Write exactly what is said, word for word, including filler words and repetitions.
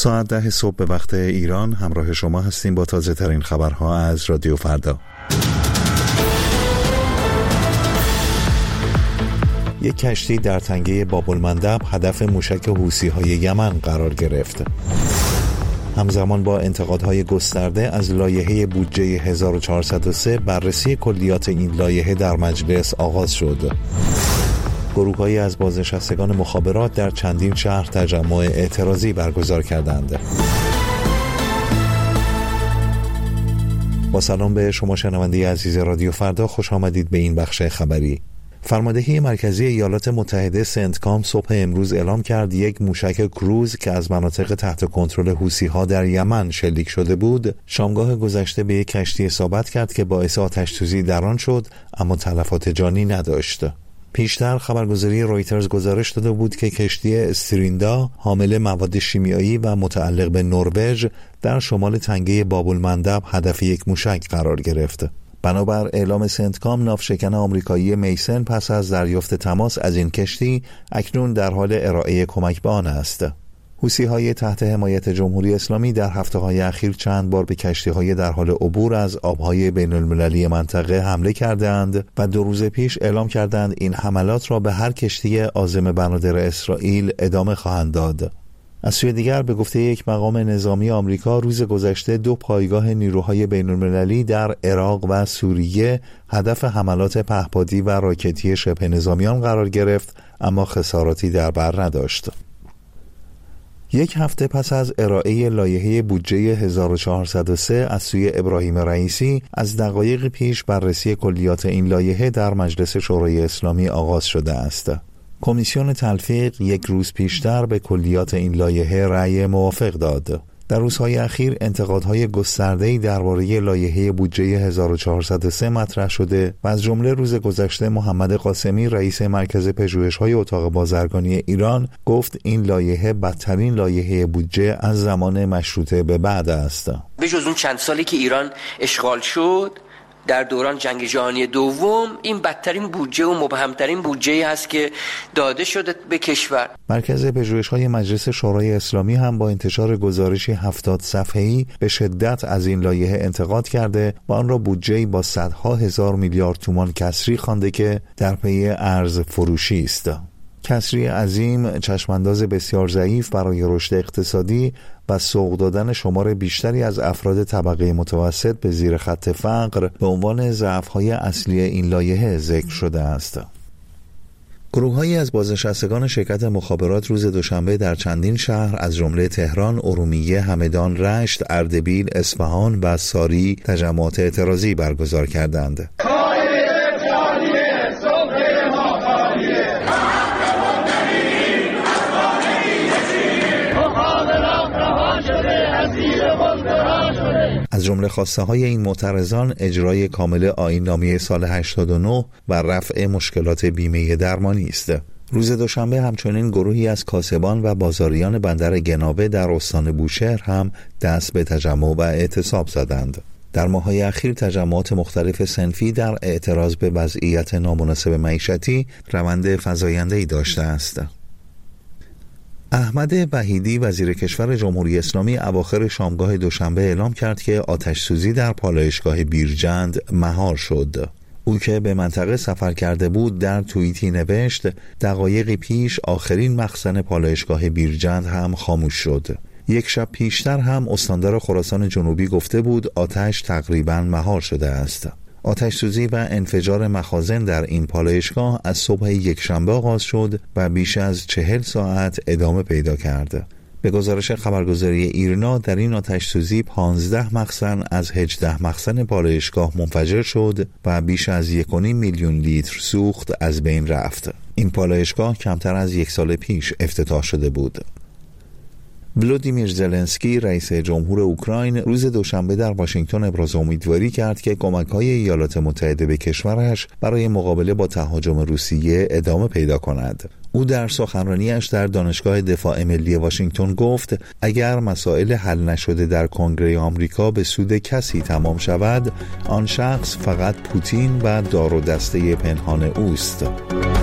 ساعت ده صبح به وقت ایران همراه شما هستیم با تازه ترین خبرها از رادیو فردا. یک کشتی در تنگه باب‌المندب هدف موشک حوثی‌های یمن قرار گرفت. همزمان با انتقادهای گسترده از لایحه بودجه هزار و چهارصد و سه بررسی کلیات این لایحه در مجلس آغاز شد. گروه‌هایی از بازنشستگان مخابرات در چندین شهر تجمع اعتراضی برگزار کردند. با سلام به شما شنونده عزیز رادیو فردا، خوش آمدید به این بخش خبری. فرماندهی مرکزی ایالات متحده سنتکام صبح امروز اعلام کرد یک موشک کروز که از مناطق تحت کنترل حوثی‌ها در یمن شلیک شده بود، شامگاه گذشته به یک کشتی اصابت کرد که باعث آتش‌سوزی در آن شد، اما تلفات جانی نداشت. پیشتر خبرگزاری رویترز گزارش داده بود که کشتی استریندا حامل مواد شیمیایی و متعلق به نروژ در شمال تنگه باب‌المندب هدف یک موشک قرار گرفت. بنابر اعلام سنتکام، ناوشکن آمریکایی میسن پس از دریافت تماس از این کشتی اکنون در حال ارائه کمک به آن است. حوثی‌های تحت حمایت جمهوری اسلامی در هفته‌های اخیر چند بار به کشتی‌های در حال عبور از آب‌های بین‌المللی منطقه حمله کردند و دو روز پیش اعلام کردند این حملات را به هر کشتی عازم بنادر اسرائیل ادامه خواهند داد. از سوی دیگر به گفته یک مقام نظامی آمریکا، روز گذشته دو پایگاه نیروهای بین‌المللی در عراق و سوریه هدف حملات پهپادی و راکتی شبه نظامیان قرار گرفت، اما خساراتی در بر نداشت. یک هفته پس از ارائه لایحه بودجه هزار و چهارصد و سه از سوی ابراهیم رئیسی، از دقایق پیش بررسی کلیات این لایحه در مجلس شورای اسلامی آغاز شده است. کمیسیون تلفیق یک روز پیشتر به کلیات این لایحه رأی موافق داد. در روزهای اخیر انتقادهای گسترده‌ای درباره لایحه بودجه هزار و چهارصد و سه مطرح شده و از جمله روز گذشته محمد قاسمی رئیس مرکز پژوهش‌های اتاق بازرگانی ایران گفت این لایحه بدترین لایحه بودجه از زمان مشروطه به بعد است. به جز اون چند سالی که ایران اشغال شد در دوران جنگ جهانی دوم، این بدترین بودجه و مبهمترین بودجه هست که داده شده به کشور. مرکز پژوهش‌های مجلس شورای اسلامی هم با انتشار گزارشی هفتاد صفحه‌ای به شدت از این لایحه انتقاد کرده و آن را بودجه‌ای با صدها هزار میلیارد تومان کسری خوانده که در پی ارز فروشی است. کسری عظیم، چشمانداز بسیار ضعیف برای رشد اقتصادی و سوق دادن شمار بیشتری از افراد طبقه متوسط به زیر خط فقر به عنوان ضعف‌های اصلی این لایحه ذکر شده است. گروه‌هایی از بازنشستگان شرکت مخابرات روز دوشنبه در چندین شهر از جمله تهران، ارومیه، همدان، رشت، اردبیل، اصفهان و ساری تجمعات اعتراضی برگزار کردند. از جمله خواسته های این معترضان اجرای کامل آیین‌نامه سال هشتاد و نه و رفع مشکلات بیمه درمانی است. روز دوشنبه همچنین گروهی از کاسبان و بازاریان بندر گنابه در استان بوشهر هم دست به تجمع و اعتصاب زدند. در ماه‌های اخیر تجمعات مختلف صنفی در اعتراض به وضعیت نامناسب معیشتی روند فزاینده‌ای داشته است. احمد وحیدی وزیر کشور جمهوری اسلامی اواخر شامگاه دوشنبه اعلام کرد که آتش‌سوزی در پالایشگاه بیرجند مهار شد. او که به منطقه سفر کرده بود در توییتی نوشت دقایقی پیش آخرین مخزن پالایشگاه بیرجند هم خاموش شد. یک شب پیشتر هم استاندار خراسان جنوبی گفته بود آتش تقریباً مهار شده است. آتش‌سوزی و انفجار مخازن در این پالایشگاه از صبح یکشنبه آغاز شد و بیش از چهل ساعت ادامه پیدا کرد. به گزارش خبرگزاری ایرنا در این آتش‌سوزی پانزده مخزن از هجده مخزن پالایشگاه منفجر شد و بیش از یک و نیم میلیون لیتر سوخت از بین رفت. این پالایشگاه کمتر از یک سال پیش افتتاح شده بود. ولودیمیر زلنسکی رئیس جمهور اوکراین روز دوشنبه در واشنگتن ابراز امیدواری کرد که کمک‌های ایالات متحده به کشورش برای مقابله با تهاجم روسیه ادامه پیدا کند. او در سخنرانیش در دانشگاه دفاع ملی واشنگتن گفت اگر مسائل حل نشده در کنگره آمریکا به سود کسی تمام شود، آن شخص فقط پوتین و دار و دسته پنهان اوست.